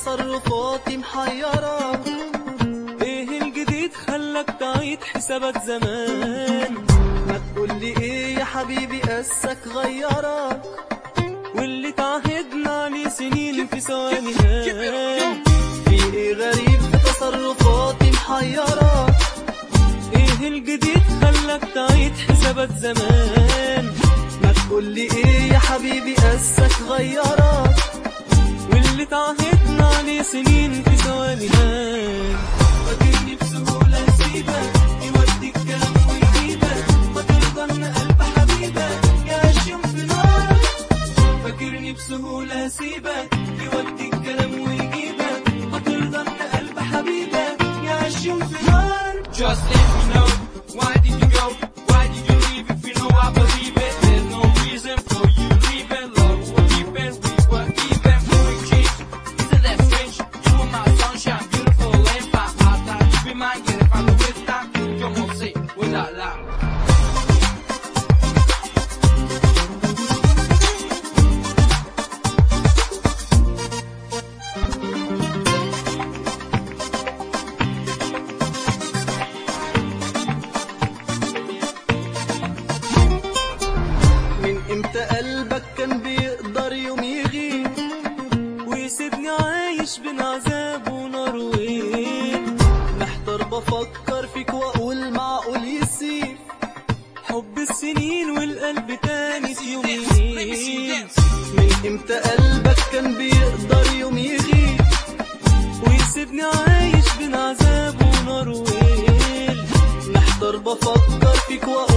تصرفاتي محيرة. ايه الجديد خلك تعيد حسابات زمان؟ ما تقولي ايه يا حبيبي قاسك غيرك، واللي تعهدنا عليه سنين في ثواني هان. في ايه غريب في تصرفاتي محيرة؟ ايه الجديد خلك تعيد حسابات زمان؟ ما تقولي ايه يا حبيبي قاسك غيرك، واللي تعهدنا عليه سنين في ثواني هان. فاكرني بسهولة اسيبك يوديك كلام ويجيبك، ما ترضى ان قلب حبيبك يعشم في نار. فاكرني بسهولة اسيبك يوديك كلام ويجيبك، ما ترضى ان قلب حبيبك يعشم في نار. Just let me know, why did you go? Why did you leave if you know I believe it? There's no reason for you leaving. Love will keep it, we were even. No change, isn't that strange? You were my sunshine, beautiful and fine. I thought you'd be mine, get it from the with time. You're more safe without lie. امتى قلبك كان بيقدر يوم يغيب ويسيبني عايش بين عذاب ونار وين؟ محتار بفكر فيك واقول معقول يسيب حب السنين والقلب تاني في يوم يغيب. من امتى قلبك كان بيقدر يوم يغيب ويسيبني عايش بين عذاب ونار وين؟ محتار بفكر فيك واقول